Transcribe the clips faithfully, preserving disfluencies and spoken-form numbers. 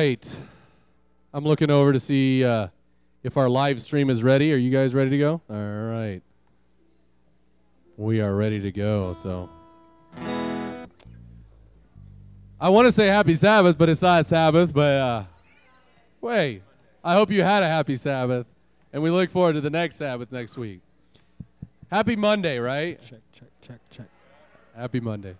right. I'm looking over to see uh, if our live stream is ready. Are you guys ready to go? All right. We are ready to go, so. I want to say happy Sabbath, but it's not Sabbath, but uh, wait. I hope you had a happy Sabbath, and we look forward to the next Sabbath next week. Happy Monday, right? Check, check, check, check. Happy Monday.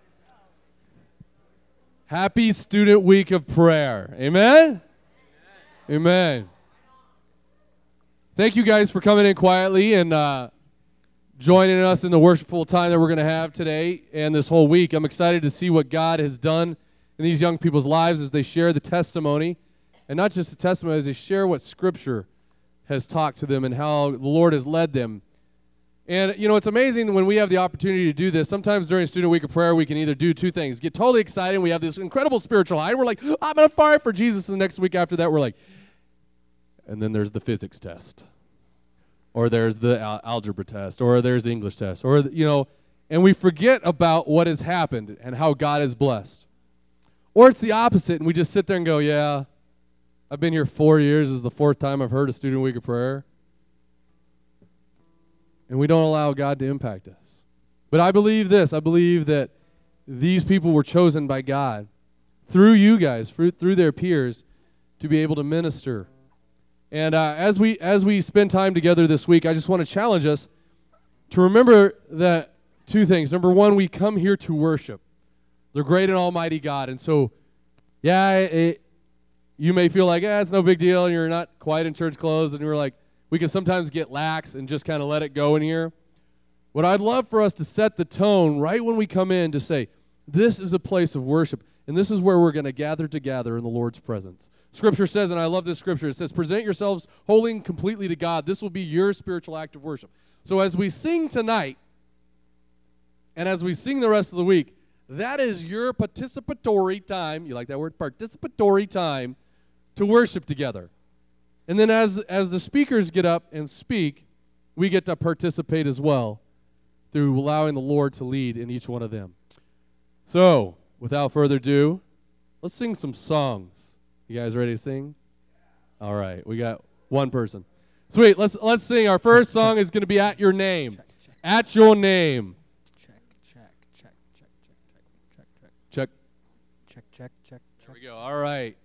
Happy Student Week of Prayer. Amen? Amen. Thank you guys for coming in quietly and uh, joining us in the worshipful time that we're going to have today and this whole week. I'm excited to see what God has done in these young people's lives as they share the testimony, and not just the testimony, as they share what Scripture has talked to them and how the Lord has led them. And, you know, it's amazing when we have the opportunity to do this. Sometimes during Student Week of Prayer, we can either do two things. Get totally excited, and we have this incredible spiritual high, and we're like, oh, I'm going to fire for Jesus. And the next week after that, we're like, and then there's the physics test, or there's the al- algebra test, or there's the English test, or, the, you know, and we forget about what has happened and how God has blessed. Or it's the opposite, and we just sit there and go, yeah, I've been here four years. This is the fourth time I've heard a Student Week of Prayer. And we don't allow God to impact us. But I believe this. I believe that these people were chosen by God through you guys, through, through their peers, to be able to minister. And uh, as we as we spend time together this week, I just want to challenge us to remember that two things. Number one, we come here to worship the great and almighty God. And so, yeah, it, you may feel like, yeah, it's no big deal, and you're not quite in church clothes, and you're like, we can sometimes get lax and just kind of let it go in here. What I'd love for us to set the tone right when we come in to say, this is a place of worship, and this is where we're going to gather together in the Lord's presence. Scripture says, and I love this scripture, it says, present yourselves wholly and completely to God. This will be your spiritual act of worship. So as we sing tonight, and as we sing the rest of the week, that is your participatory time, you like that word, participatory time, to worship together. And then as, as the speakers get up and speak, we get to participate as well through allowing the Lord to lead in each one of them. So, without further ado, let's sing some songs. You guys ready to sing? All right, we got one person. Sweet, let's let's sing. Our first song is going to be At Your Name. Check, check. At Your Name. Check, check, check, check, check, check, check, Check. check, check, check. There we go. All right.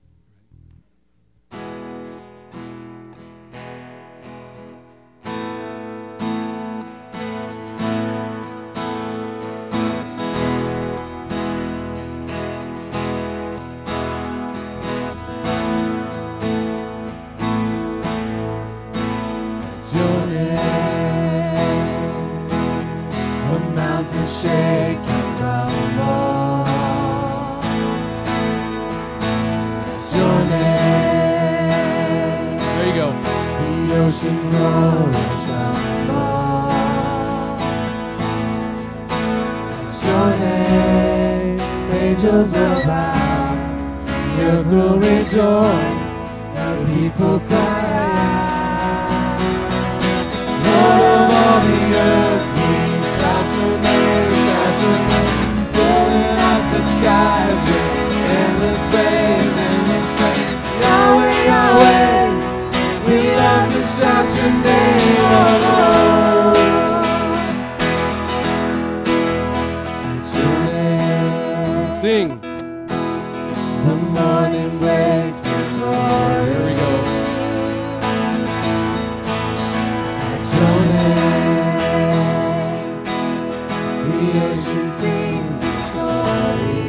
Shake and crumble. It's your name. There you go. The oceans roll and tremble. It's your name. Angels will bow. The earth will rejoice. The people cry out. Lord of all the earth, we shout your name. Filling up the skies with endless praise, endless praise. Yahweh, Yahweh, we love to shout your name, oh Lord. It's your name. Sing. The morning breaks in glory. Here we go. It's your name. The ocean sings a story.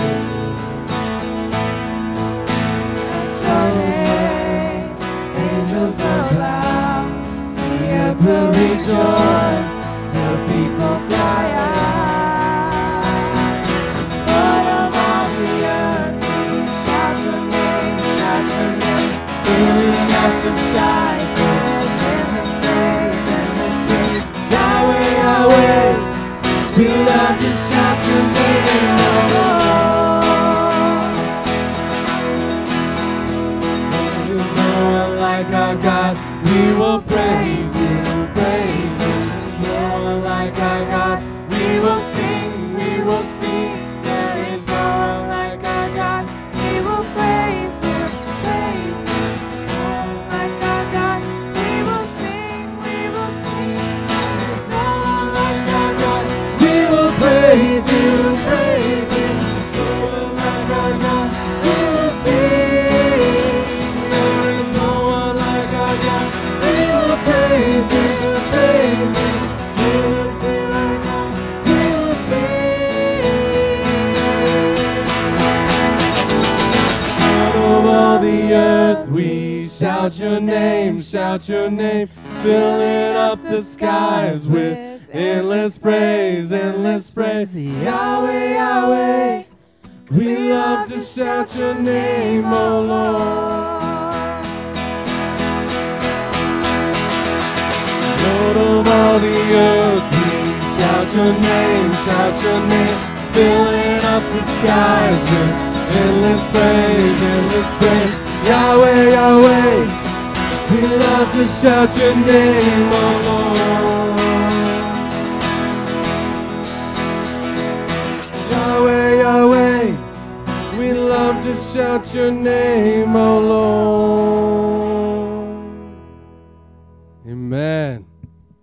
It's your name. Angels will bow. The earth will rejoice. The people cry out. Lord of all the earth, we shout your name, shout your name. Filling up the skies with endless praise, endless praise. Yahweh, Yahweh, we love to shout your name, oh Lord. There's no one like our God. We will praise you, praise you. No one like our God. We will sing, we will sing. There is no one like our God. We will praise you. shout your name, shout your name, filling up the skies with endless praise, endless praise. Yahweh, Yahweh, we love to shout your name, O Lord. Lord of all the earth, we shout your name, shout your name, filling up the skies with endless praise, endless praise. Yahweh, Yahweh, we love to shout your name, O Lord. Yahweh, Yahweh, we love to shout your name, O Lord. Amen.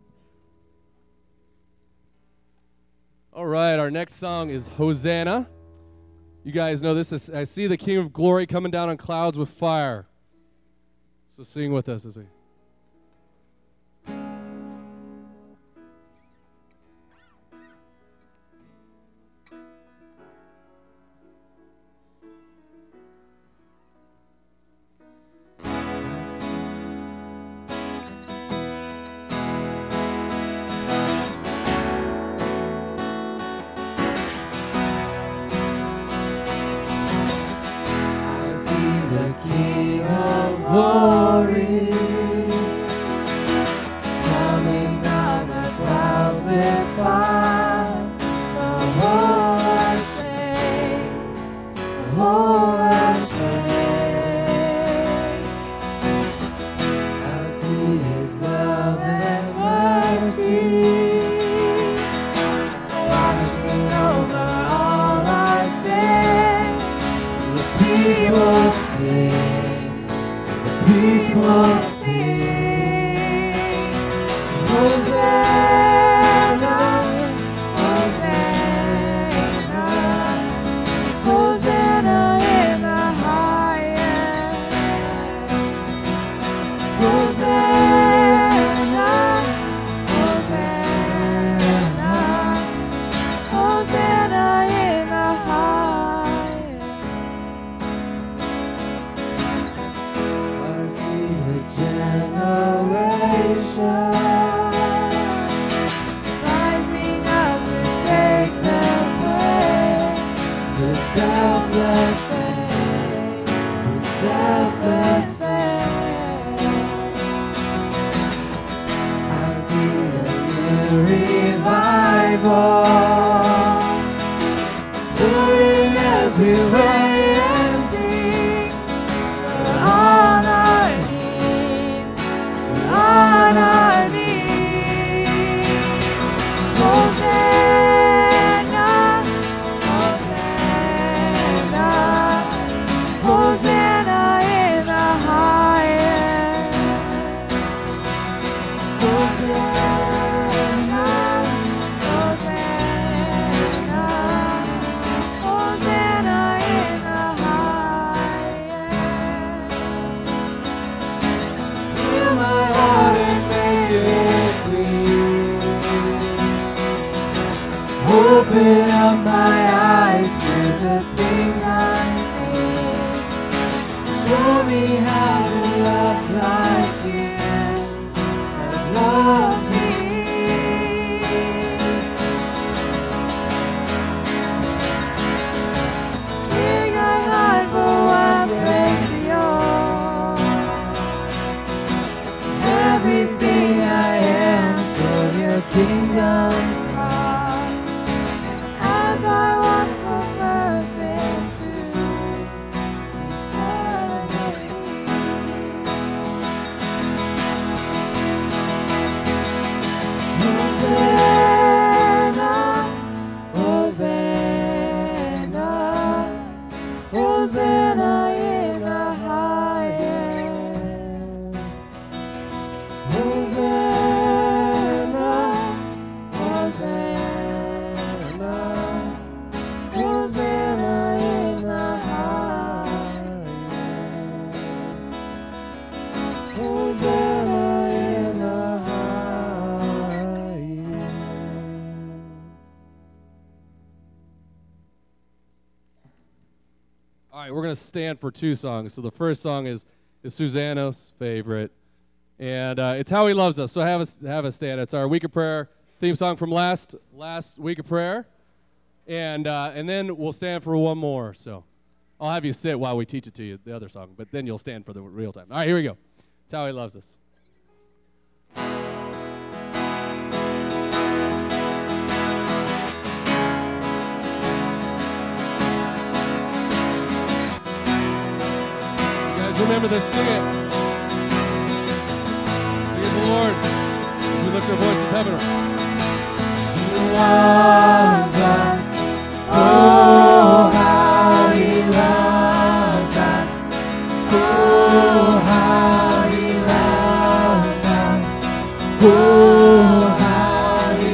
All right, our next song is Hosanna. You guys know this is, I see the King of Glory coming down on clouds with fire. So sing with us as we. Open up my eyes to the things I see. Show me how to love like you have loved me. King, I hide for what breaks yours. Everything I am for your kingdom's cause. As I walk from earth into eternity. Hosanna, Hosanna, Hosanna in the highest. Hosanna, Hosanna, Hosanna in the highest. Hosanna in the highest. All right, we're going to stand for two songs. So the first song is is Susanna's favorite. And uh, it's How He Loves Us. So have us have a stand. It's our week of prayer theme song from last last week of prayer. And uh, and then we'll stand for one more. So I'll have you sit while we teach it to you, the other song, but then you'll stand for the real time. All right, here we go. It's How He Loves Us. You guys remember this? Sing it. Sing it to the Lord as we lift our voices heavenward. He loves us. Oh, how He loves us. Oh, how He loves us. Oh, how He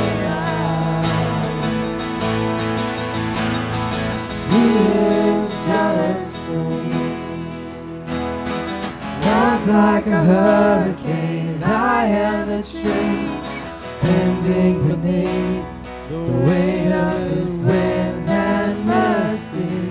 loves. He is jealous for me. Love's like a hurricane. I am the tree bending beneath the weight of His wind and mercy.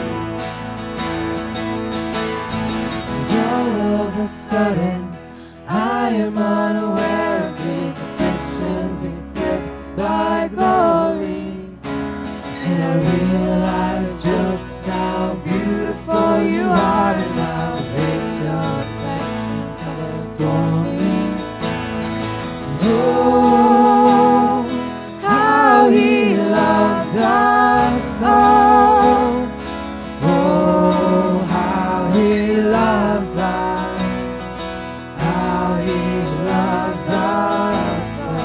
And all of a sudden, I am unaware of these afflictions eclipsed by glory. And I realize just how beautiful You are and how great Your affections adore me. Oh, how He loves us, oh, oh, how He loves us, how He loves us, oh.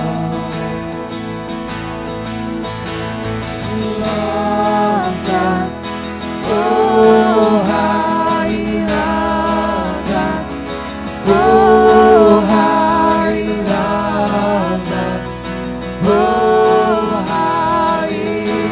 He loves us, oh, how He loves us, oh, how He loves us, oh, how He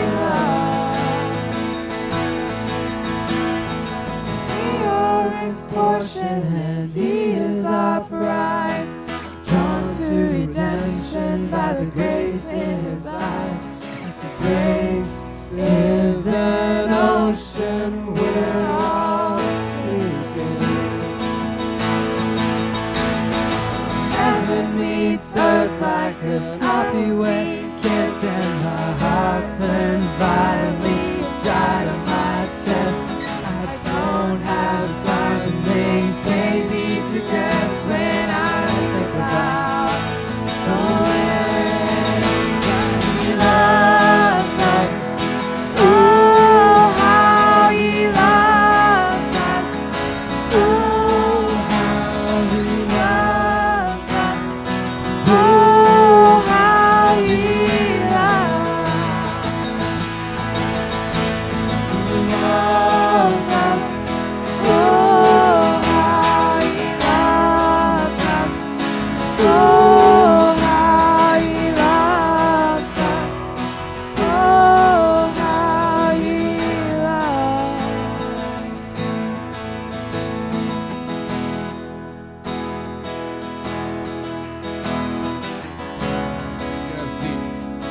loves. We are His portion and He is our prize, drawn to redemption by the grace in His eyes. If His grace is an ocean, we're all sleeping. Heaven meets earth like a sloppy wet kiss, and my heart turns violently inside of my chest. I don't have time to maintain these regrets when I think about the way He loves us. Oh, how He loves us. Oh, how He loves us. Oh, how He loves. He loves us. Oh, how He loves us. Oh, how He loves us. Oh, how He loves. You have a seat.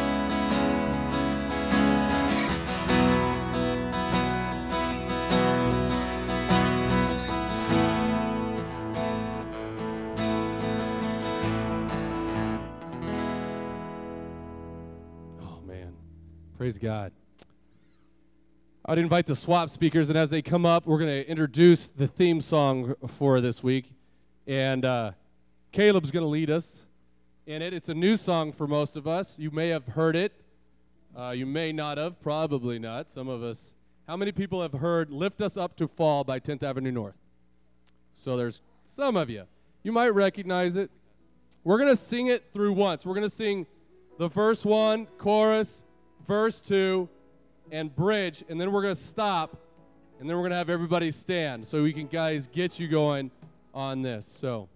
Oh, man. Praise God. I'd invite the swap speakers, and as they come up, we're going to introduce the theme song for this week. And uh, Caleb's going to lead us in it. It's a new song for most of us. You may have heard it. Uh, you may not have. Probably not. Some of us. How many people have heard Lift Us Up to Fall by tenth Avenue North? So there's some of you. You might recognize it. We're going to sing it through once. We're going to sing the verse one, chorus, verse two, and bridge, and then we're going to stop, and then we're going to have everybody stand so we can, guys, get you going on this. So.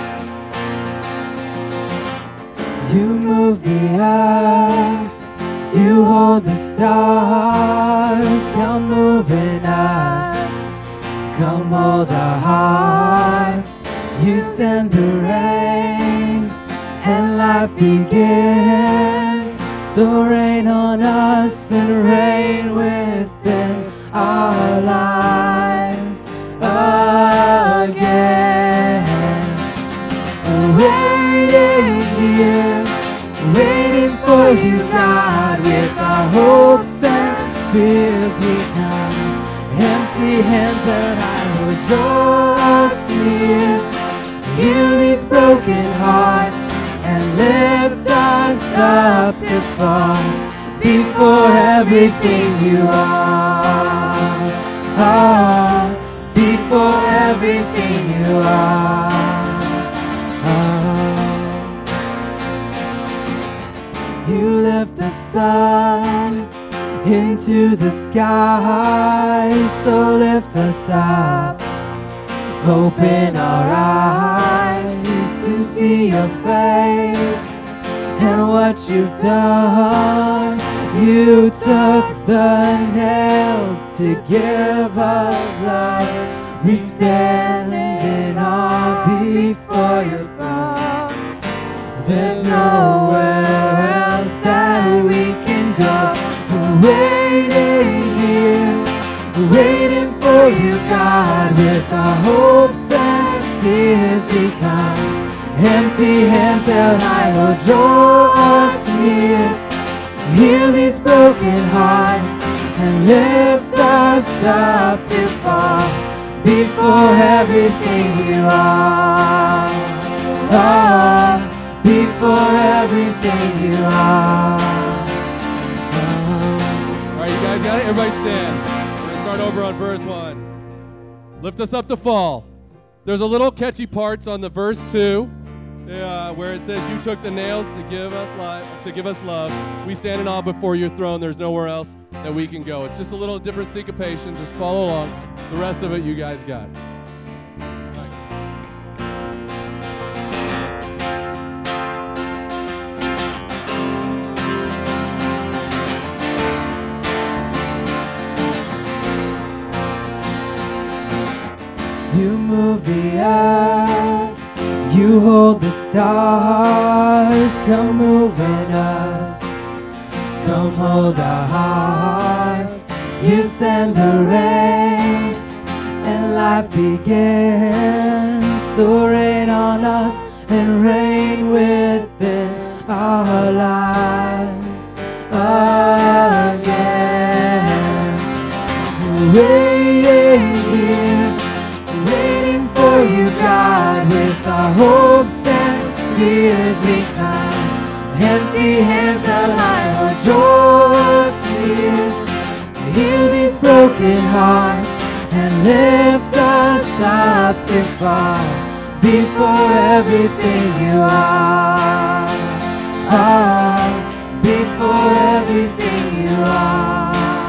You move the earth, You hold the stars, come move in us. Come hold our hearts. You send the rain, and life begins. So rain on us and rain within our lives again. Waiting here, waiting for you, God, with our hopes and fears we come. Empty hands and I will draw us near. Heal these broken hearts and lift us up to fall before everything you are. Ah, before everything you are. Ah. You lift the sun into the sky, so lift us up. Open our eyes to see your face and what you've done. You took the nails to give us life. We stand in awe before your throne. There's nowhere else that we can go. We're waiting here, waiting for you, God, with our hopes and fears we come. Empty hands held high will draw us near. Heal these broken hearts and lift us up to fall before everything you are. Oh, before everything you are. All right, you guys got it? Everybody stand. We're going to start over on verse one. Lift us up to fall. There's a little catchy parts on the verse two. Uh, where it says, you took the nails to give us life, to give us love. We stand in awe before your throne. There's nowhere else that we can go. It's just a little different syncopation. Just follow along. The rest of it, you guys got. You move the earth. You hold the stars, come move in us. Come hold our hearts. You send the rain, and life begins. So rain on us and rain within our lives again. Waiting here, waiting for you, God, with our hopes and fears we come. Empty hands held high will draw us near. Heal these broken hearts and lift us up to fall before everything you are. Ah, before everything you are.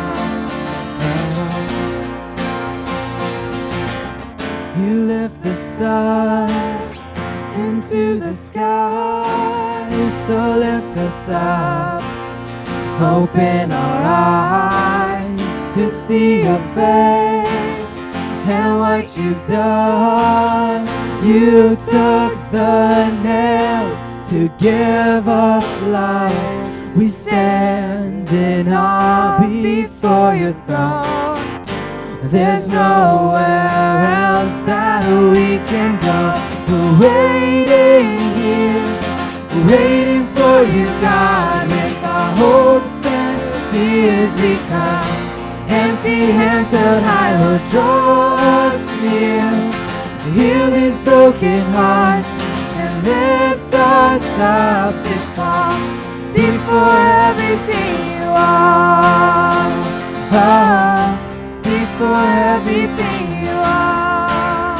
You lift the sun into the sky, so lift us up. Open our eyes to see your face and what you've done. You took the nails to give us life. We stand in awe before your throne. There's nowhere else that we can go. We're waiting here, waiting for you, God, with our hopes and fears we come. Empty hands held high will draw us near. Heal these broken hearts and lift us up to fall before everything you are. Oh, before everything you are.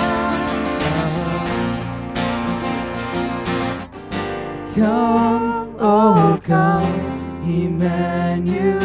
Come, oh come, Emmanuel.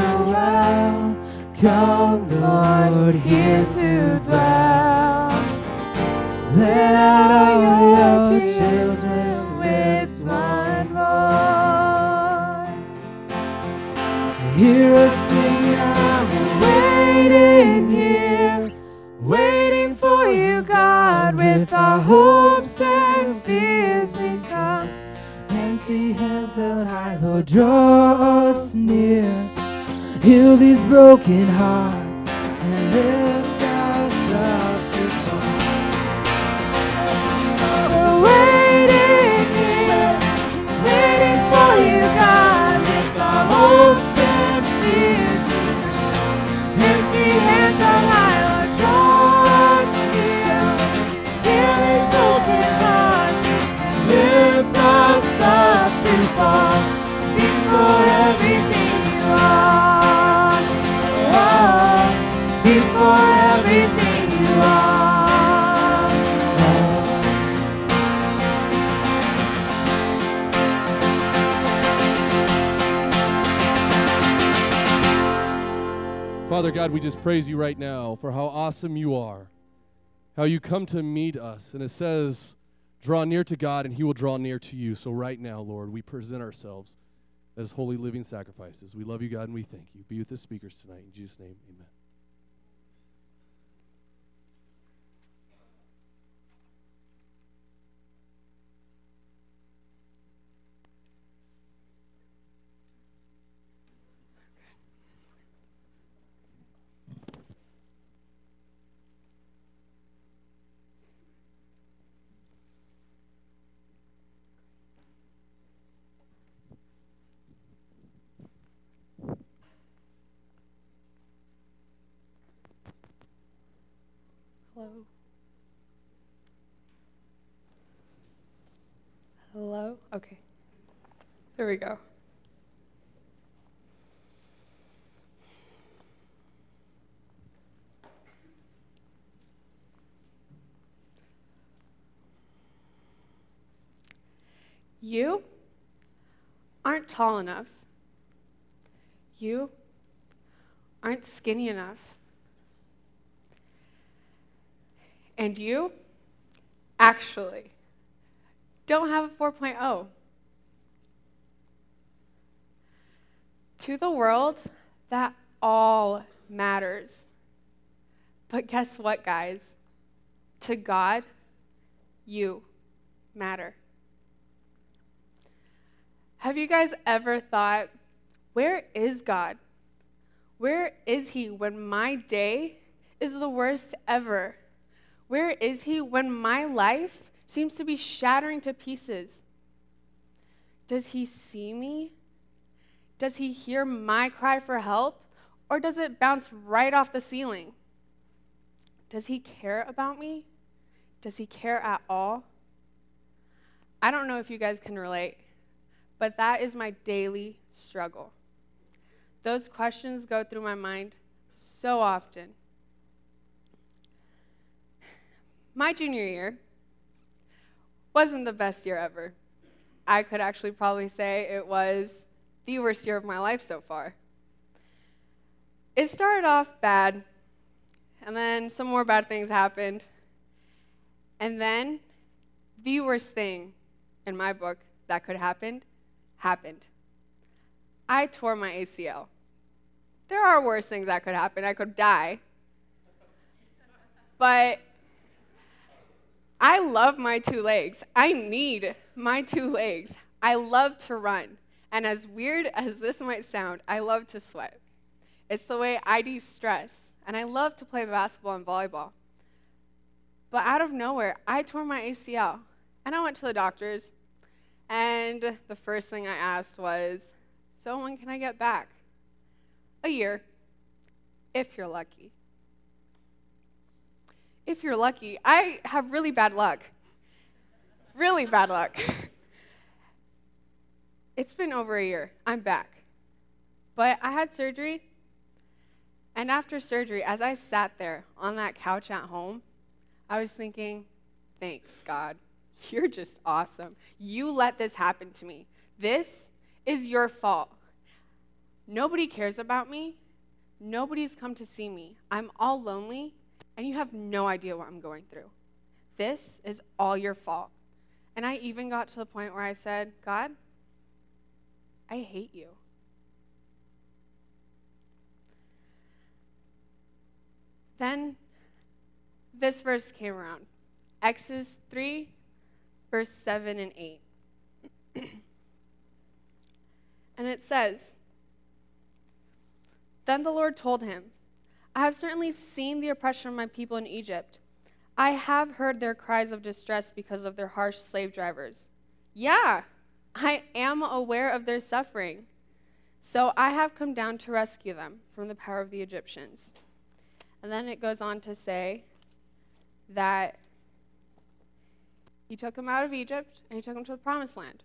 Come, Lord, here to dwell. Let all your children with one voice hear us singing, I'm waiting here, waiting for you, God, with our hopes and fears we come. Empty hands held high, Lord, draw us near. Heal these broken hearts and lift us up to fly. We're waiting here, waiting for you, God, with our hopes and fears. Empty hands held high, Lord, draw us near. Heal these broken hearts and lift us up to fall before everything you are. Before everything you are. Father God, we just praise you right now for how awesome you are, how you come to meet us. And it says, draw near to God and he will draw near to you. So right now, Lord, we present ourselves as holy living sacrifices. We love you, God, and we thank you. Be with the speakers tonight. In Jesus' name, amen. Hello. Hello? Okay. There we go. You aren't tall enough. You aren't skinny enough. And you actually don't have a four point oh. To the world, that all matters. But guess what, guys? To God, you matter. Have you guys ever thought, where is God? Where is he when my day is the worst ever? Where is he when my life seems to be shattering to pieces? Does he see me? Does he hear my cry for help? Or does it bounce right off the ceiling? Does he care about me? Does he care at all? I don't know if you guys can relate, but that is my daily struggle. Those questions go through my mind so often. My junior year wasn't the best year ever. I could actually probably say it was the worst year of my life so far. It started off bad, and then some more bad things happened, and then the worst thing in my book that could happen happened. I tore my A C L. There are worse things that could happen. I could die. But I love my two legs. I need my two legs. I love to run. And as weird as this might sound, I love to sweat. It's the way I de-stress. And I love to play basketball and volleyball. But out of nowhere, I tore my A C L. And I went to the doctors. And the first thing I asked was, so when can I get back? A year, if you're lucky. If you're lucky, I have really bad luck. Really bad luck. It's been over a year. I'm back. But I had surgery, and after surgery, as I sat there on that couch at home, I was thinking, thanks, God. You're just awesome. You let this happen to me. This is your fault. Nobody cares about me. Nobody's come to see me. I'm all lonely, and you have no idea what I'm going through. This is all your fault. And I even got to the point where I said, God, I hate you. Then this verse came around. Exodus three, verse seven and eight. And it says, "Then the Lord told him, I have certainly seen the oppression of my people in Egypt. I have heard their cries of distress because of their harsh slave drivers. Yeah, I am aware of their suffering. So I have come down to rescue them from the power of the Egyptians." And then it goes on to say that he took them out of Egypt and he took them to the promised land.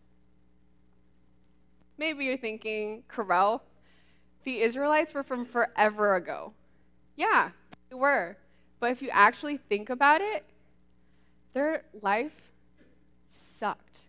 Maybe you're thinking, Corel, the Israelites were from forever ago. Yeah, they were. But if you actually think about it, their life sucked.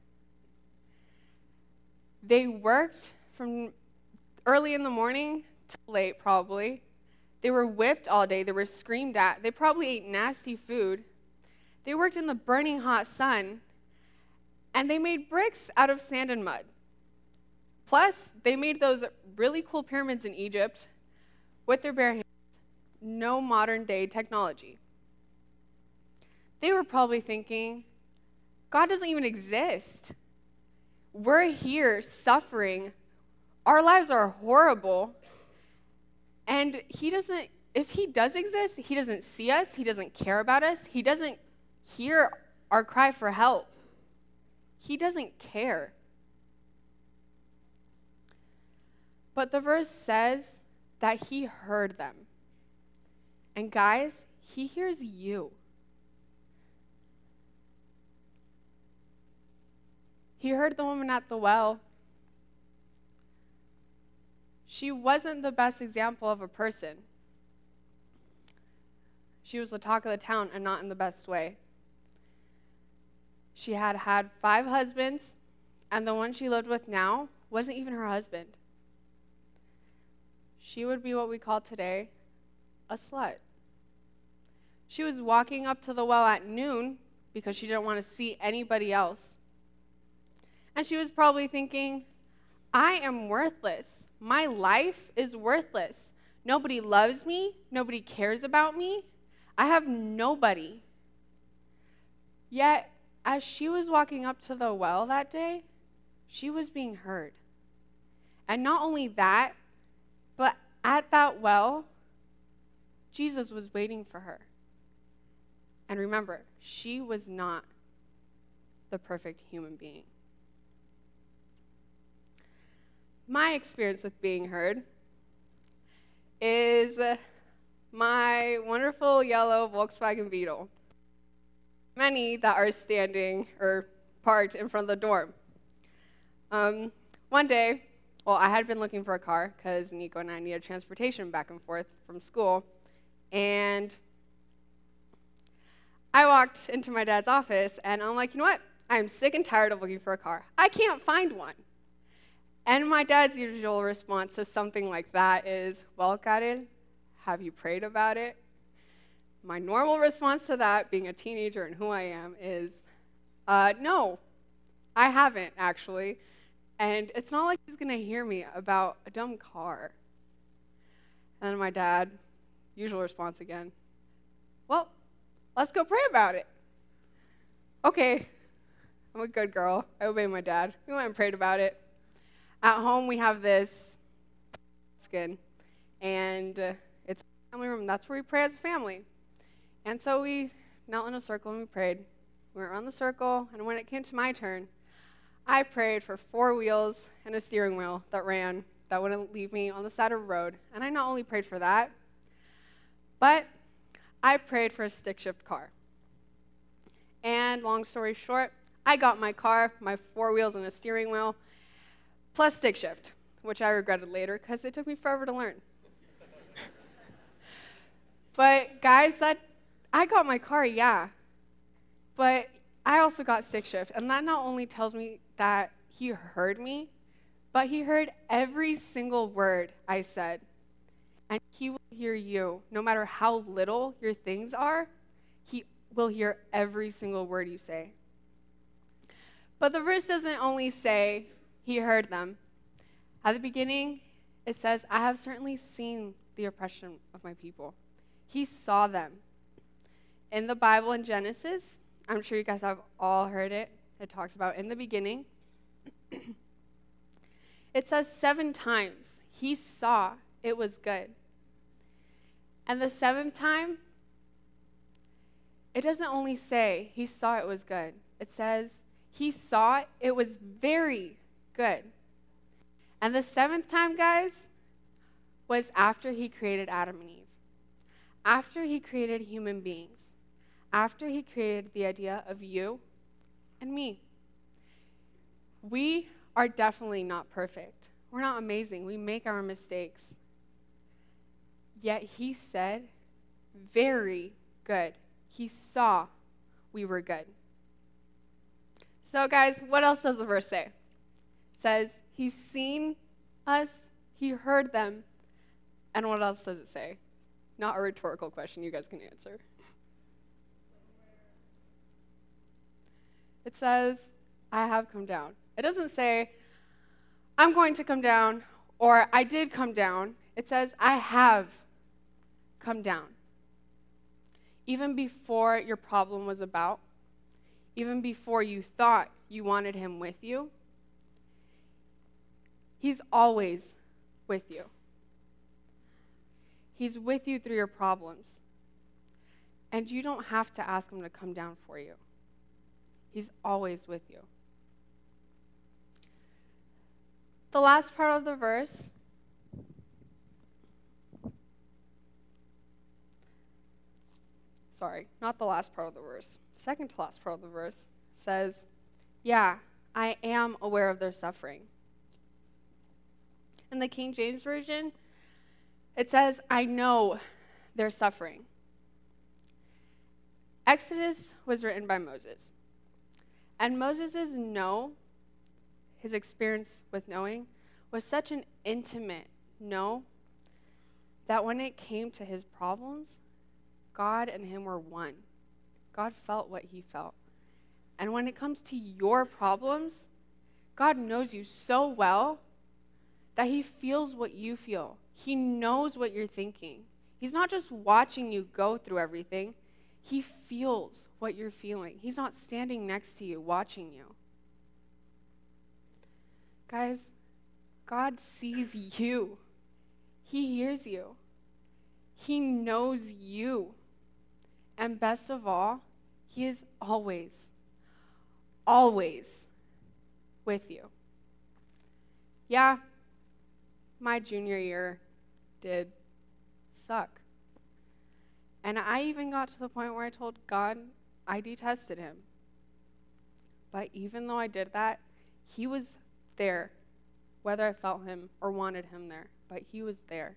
They worked from early in the morning till late, probably. They were whipped all day. They were screamed at. They probably ate nasty food. They worked in the burning hot sun, and they made bricks out of sand and mud. Plus, they made those really cool pyramids in Egypt with their bare hands. No modern day technology. They were probably thinking, God doesn't even exist. We're here suffering. Our lives are horrible. And he doesn't, if he does exist, he doesn't see us. He doesn't care about us. He doesn't hear our cry for help. He doesn't care. But the verse says that he heard them. And guys, he hears you. He heard the woman at the well. She wasn't the best example of a person. She was the talk of the town, and not in the best way. She had had five husbands, and the one she lived with now wasn't even her husband. She would be what we call today a slut. She was walking up to the well at noon because she didn't want to see anybody else. And she was probably thinking, I am worthless. My life is worthless. Nobody loves me. Nobody cares about me. I have nobody. Yet, as she was walking up to the well that day, she was being heard. And not only that, but at that well, Jesus was waiting for her. And remember, she was not the perfect human being. My experience with being heard is my wonderful yellow Volkswagen Beetle. Many that are standing or parked in front of the dorm. Um, one day, well, I had been looking for a car because Nico and I needed transportation back and forth from school. And I walked into my dad's office, and I'm like, you know what? I'm sick and tired of looking for a car. I can't find one. And my dad's usual response to something like that is, well, Karen, have you prayed about it? My normal response to that, being a teenager and who I am, is, uh, no, I haven't, actually. And it's not like he's going to hear me about a dumb car. And then my dad, usual response again, well, let's go pray about it. Okay, I'm a good girl. I obey my dad. We went and prayed about it. At home, we have this skin, and uh, it's a family room. That's where we pray as a family. And so we knelt in a circle and we prayed. We went around the circle, and when it came to my turn, I prayed for four wheels and a steering wheel that ran, that wouldn't leave me on the side of the road. And I not only prayed for that, but I prayed for a stick shift car. And long story short, I got my car, my four wheels and a steering wheel, plus stick shift, which I regretted later because it took me forever to learn. But guys, that I got my car, yeah, but I also got stick shift, and that not only tells me that he heard me, but he heard every single word I said, and he will hear you. No matter how little your things are, he will hear every single word you say. But the verse doesn't only say he heard them. At the beginning, it says, I have certainly seen the oppression of my people. He saw them. In the Bible in Genesis, I'm sure you guys have all heard it. It talks about in the beginning. It says seven times he saw it was good. And the seventh time, it doesn't only say he saw it was good. It says he saw it was very good. And the seventh time, guys, was after he created Adam and Eve. After he created human beings. After he created the idea of you and me. We are definitely not perfect. We're not amazing. We make our mistakes. Yet he said, very good. He saw we were good. So guys, what else does the verse say? It says, he's seen us, he heard them, and what else does it say? Not a rhetorical question, you guys can answer. It says, I have come down. It doesn't say, I'm going to come down, or I did come down. It says, I have come down. Even before your problem was about, even before you thought you wanted him with you, he's always with you. He's with you through your problems. And you don't have to ask him to come down for you. He's always with you. The last part of the verse sorry, not the last part of the verse, second to last part of the verse says, yeah, I am aware of their suffering. In the King James Version, it says, I know their suffering. Exodus was written by Moses. And Moses' know, his experience with knowing, was such an intimate know that when it came to his problems, God and him were one. God felt what he felt. And when it comes to your problems, God knows you so well that he feels what you feel. He knows what you're thinking. He's not just watching you go through everything. He feels what you're feeling. He's not standing next to you, watching you. Guys, God sees you. He hears you. He knows you. And best of all, he is always, always with you. Yeah, my junior year did suck. And I even got to the point where I told God I detested him. But even though I did that, he was there, whether I felt him or wanted him there. But he was there.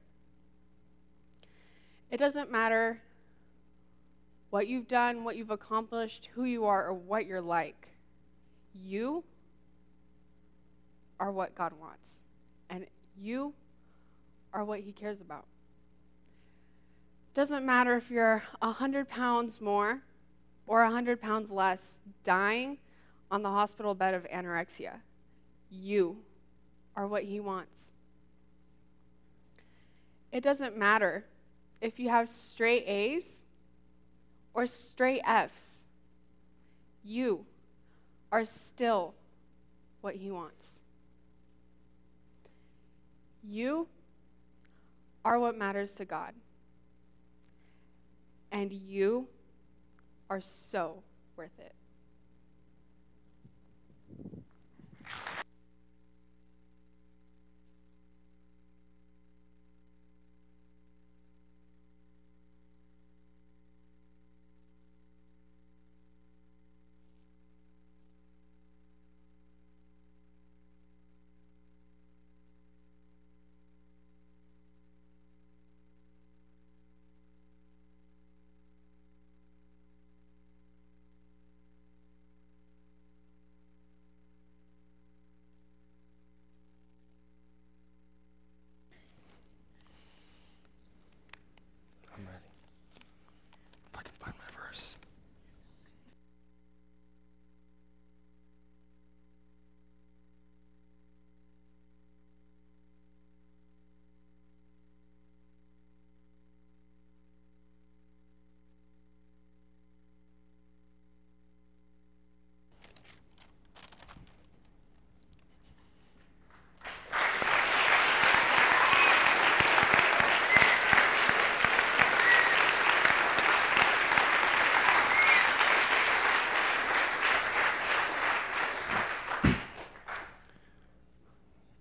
It doesn't matter what you've done, what you've accomplished, who you are, or what you're like. You are what God wants. And you are what he cares about. Doesn't matter if you're one hundred pounds more or one hundred pounds less, dying on the hospital bed of anorexia. You are what he wants. It doesn't matter if you have straight A's or straight F's. You are still what he wants. You are what matters to God. And you are so worth it.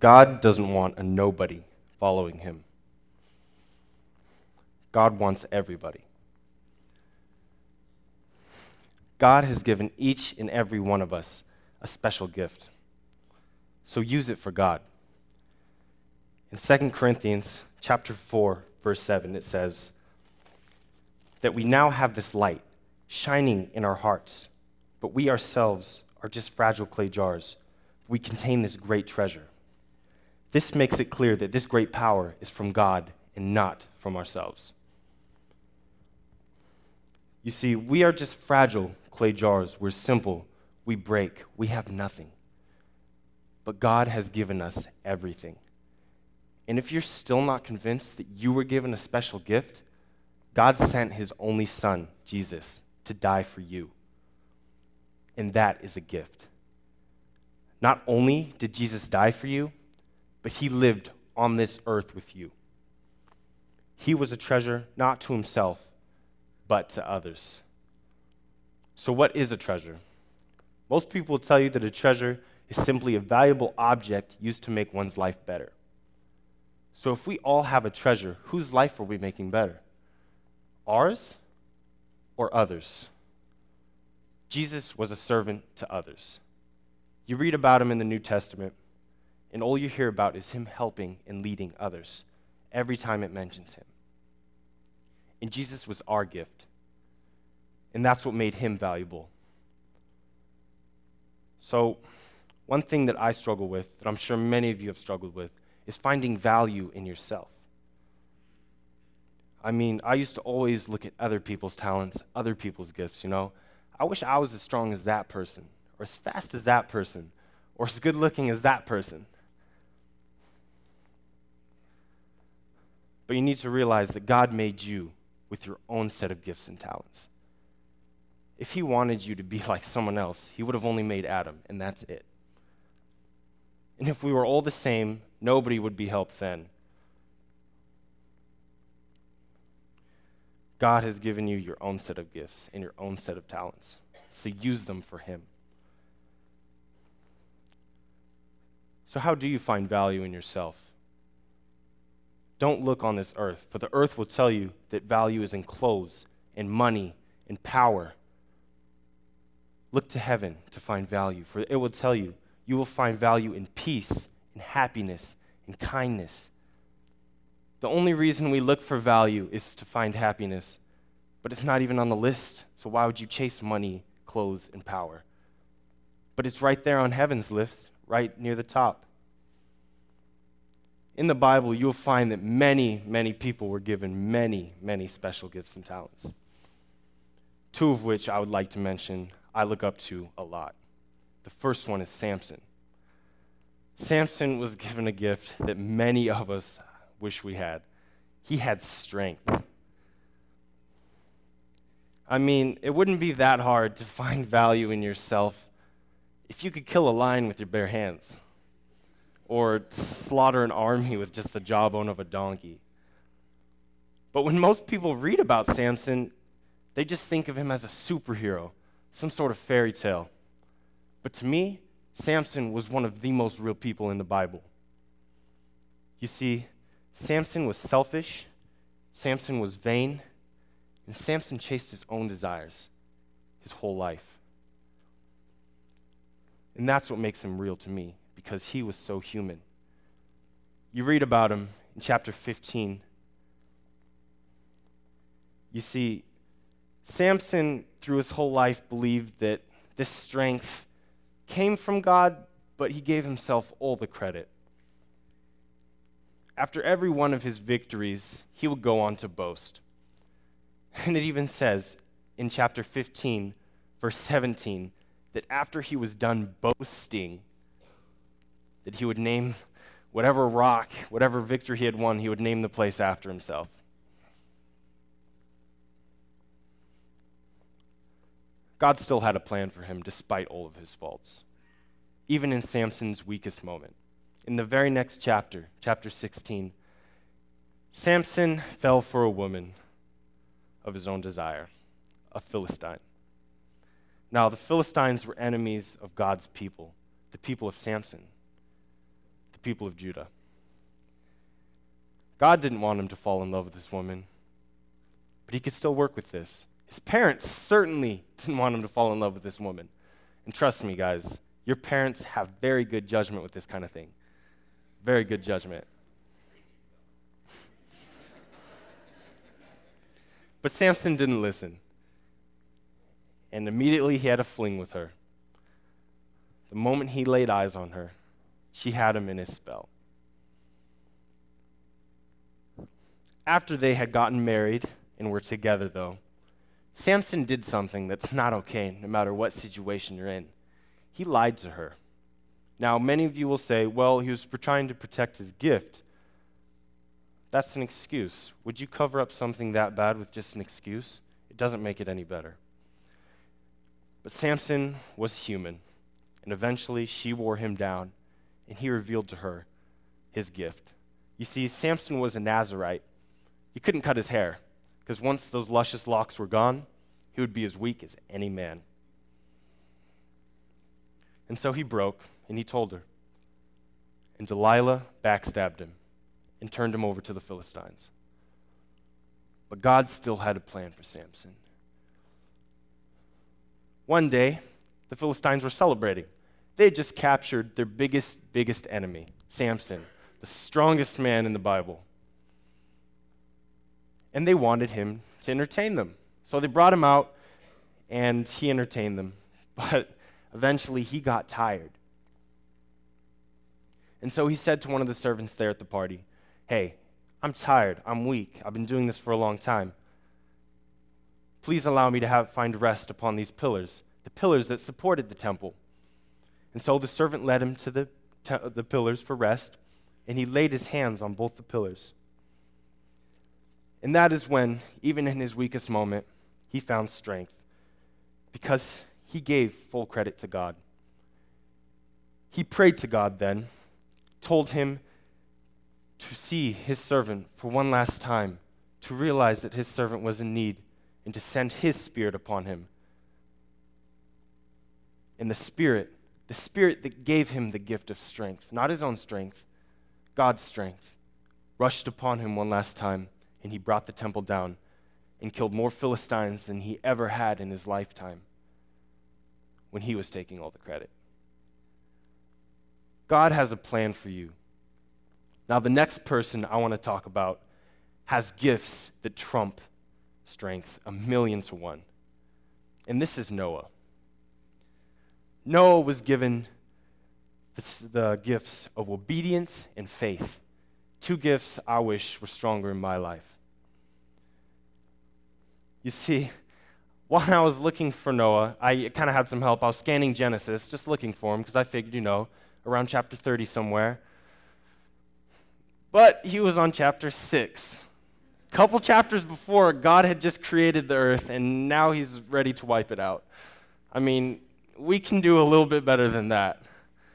God doesn't want a nobody following him. God wants everybody. God has given each and every one of us a special gift. So use it for God. In Second Corinthians chapter four, verse seven, it says that we now have this light shining in our hearts, but we ourselves are just fragile clay jars. We contain this great treasure. This makes it clear that this great power is from God and not from ourselves. You see, we are just fragile clay jars. We're simple. We break. We have nothing. But God has given us everything. And if you're still not convinced that you were given a special gift, God sent his only son, Jesus, to die for you. And that is a gift. Not only did Jesus die for you, but he lived on this earth with you. He was a treasure not to himself, but to others. So what is a treasure? Most people will tell you that a treasure is simply a valuable object used to make one's life better. So if we all have a treasure, whose life are we making better? Ours or others? Jesus was a servant to others. You read about him in the New Testament, and all you hear about is him helping and leading others every time it mentions him. And Jesus was our gift, and that's what made him valuable. So, one thing that I struggle with, that I'm sure many of you have struggled with, is finding value in yourself. I mean, I used to always look at other people's talents, other people's gifts, you know. I wish I was as strong as that person, or as fast as that person, or as good looking as that person. But you need to realize that God made you with your own set of gifts and talents. If he wanted you to be like someone else, he would have only made Adam, and that's it. And if we were all the same, nobody would be helped then. God has given you your own set of gifts and your own set of talents, so use them for him. So how do you find value in yourself? Don't look on this earth, for the earth will tell you that value is in clothes, in money, in power. Look to heaven to find value, for it will tell you you will find value in peace, in happiness, in kindness. The only reason we look for value is to find happiness, but it's not even on the list, so why would you chase money, clothes, and power? But it's right there on heaven's list, right near the top. In the Bible, you'll find that many, many people were given many, many special gifts and talents. Two of which I would like to mention, I look up to a lot. The first one is Samson. Samson was given a gift that many of us wish we had. He had strength. I mean, it wouldn't be that hard to find value in yourself if you could kill a lion with your bare hands, or slaughter an army with just the jawbone of a donkey. But when most people read about Samson, they just think of him as a superhero, some sort of fairy tale. But to me, Samson was one of the most real people in the Bible. You see, Samson was selfish, Samson was vain, and Samson chased his own desires his whole life. And that's what makes him real to me, because he was so human. You read about him in chapter fifteen. You see, Samson, through his whole life, believed that this strength came from God, but he gave himself all the credit. After every one of his victories, he would go on to boast. And it even says in chapter fifteen, verse seventeen, that after he was done boasting, that he would name whatever rock, whatever victory he had won, he would name the place after himself. God still had a plan for him despite all of his faults, even in Samson's weakest moment. In the very next chapter, chapter sixteen, Samson fell for a woman of his own desire, a Philistine. Now, the Philistines were enemies of God's people, the people of Samson. The people of Judah. God didn't want him to fall in love with this woman, but he could still work with this. His parents certainly didn't want him to fall in love with this woman. And trust me, guys, your parents have very good judgment with this kind of thing. Very good judgment. But Samson didn't listen. And immediately he had a fling with her. The moment he laid eyes on her, she had him in his spell. After they had gotten married and were together, though, Samson did something that's not okay, no matter what situation you're in. He lied to her. Now, many of you will say, well, he was trying to protect his gift. That's an excuse. Would you cover up something that bad with just an excuse? It doesn't make it any better. But Samson was human, and eventually she wore him down, and he revealed to her his gift. You see, Samson was a Nazirite. You couldn't cut his hair, because once those luscious locks were gone, he would be as weak as any man. And so he broke, and he told her. And Delilah backstabbed him and turned him over to the Philistines. But God still had a plan for Samson. One day, the Philistines were celebrating. They had just captured their biggest, biggest enemy, Samson, the strongest man in the Bible. And they wanted him to entertain them. So they brought him out, and he entertained them. But eventually, he got tired. And so he said to one of the servants there at the party, hey, I'm tired, I'm weak, I've been doing this for a long time. Please allow me to have find rest upon these pillars, the pillars that supported the temple. And so the servant led him to the, te- the pillars for rest, and he laid his hands on both the pillars. And that is when, even in his weakest moment, he found strength, because he gave full credit to God. He prayed to God then, told him to see his servant for one last time, to realize that his servant was in need, and to send his spirit upon him. And the spirit, the spirit that gave him the gift of strength, not his own strength, God's strength, rushed upon him one last time, and he brought the temple down and killed more Philistines than he ever had in his lifetime when he was taking all the credit. God has a plan for you. Now, the next person I want to talk about has gifts that trump strength a million to one. And this is Noah. Noah was given the, the gifts of obedience and faith. Two gifts I wish were stronger in my life. You see, while I was looking for Noah, I kind of had some help. I was scanning Genesis, just looking for him, because I figured, you know, around chapter thirty somewhere. But he was on chapter six. A couple chapters before, God had just created the earth, and now he's ready to wipe it out. I mean, we can do a little bit better than that.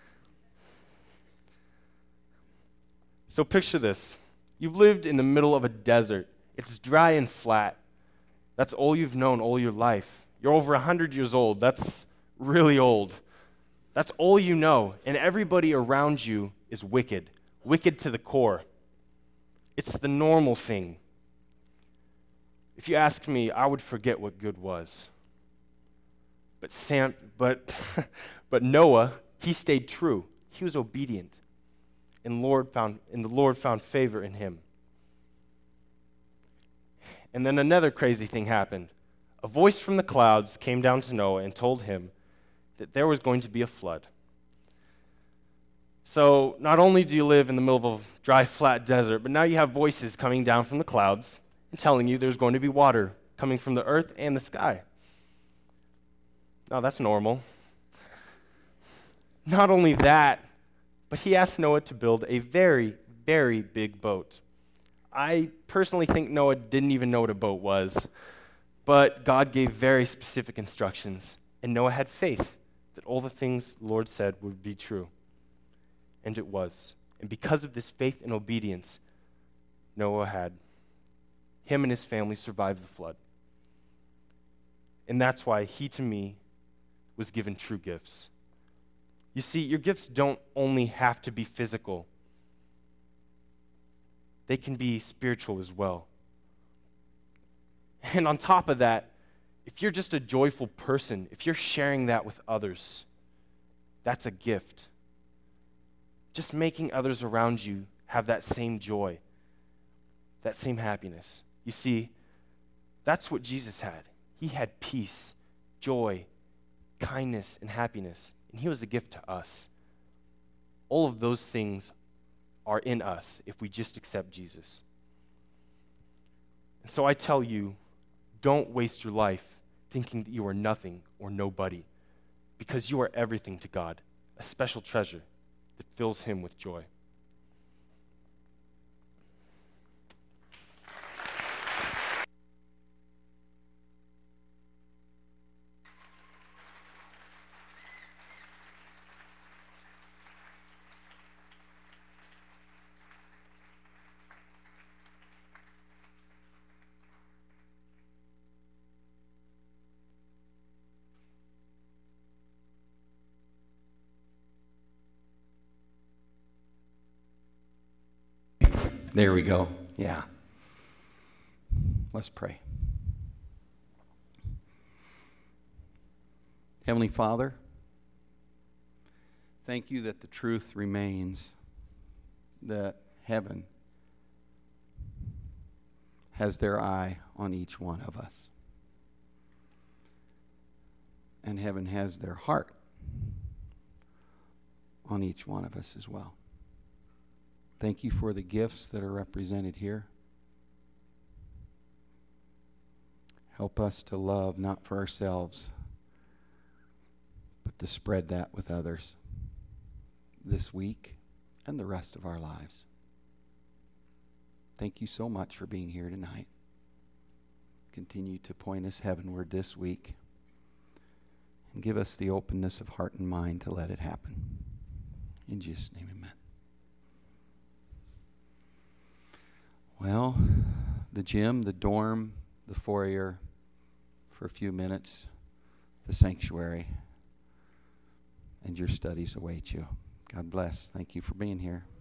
So picture this. You've lived in the middle of a desert. It's dry and flat. That's all you've known all your life. You're over one hundred years old. That's really old. That's all you know. And everybody around you is wicked. Wicked to the core. It's the normal thing. If you ask me, I would forget what good was. But Sam, but, but Noah, he stayed true. He was obedient. And Lord found, and the Lord found favor in him. And then another crazy thing happened. A voice from the clouds came down to Noah and told him that there was going to be a flood. So not only do you live in the middle of a dry, flat desert, but now you have voices coming down from the clouds and telling you there's going to be water coming from the earth and the sky. Now that's normal. Not only that, but he asked Noah to build a very, very big boat. I personally think Noah didn't even know what a boat was, but God gave very specific instructions, and Noah had faith that all the things the Lord said would be true. And it was. And because of this faith and obedience Noah had, him and his family survived the flood. And that's why he, to me, was given true gifts. You see, your gifts don't only have to be physical. they can be spiritual as well. And on top of that, if you're just a joyful person, if you're sharing that with others, that's a gift. Just making others around you have that same joy, that same happiness. You see, that's what Jesus had. He had peace, joy, kindness, and happiness, and he was a gift to us. All of those things are in us if we just accept Jesus. And so I tell you, don't waste your life thinking that you are nothing or nobody, because you are everything to God, a special treasure that fills him with joy. There we go. Yeah. Let's pray. Heavenly Father, thank you that the truth remains that heaven has their eye on each one of us. And heaven has their heart on each one of us as well. Thank you for the gifts that are represented here. Help us to love not for ourselves, but to spread that with others this week and the rest of our lives. Thank you so much for being here tonight. Continue to point us heavenward this week and give us the openness of heart and mind to let it happen. In Jesus' name, amen. Well, the gym, the dorm, the foyer for a few minutes, the sanctuary, and your studies await you. God bless. Thank you for being here.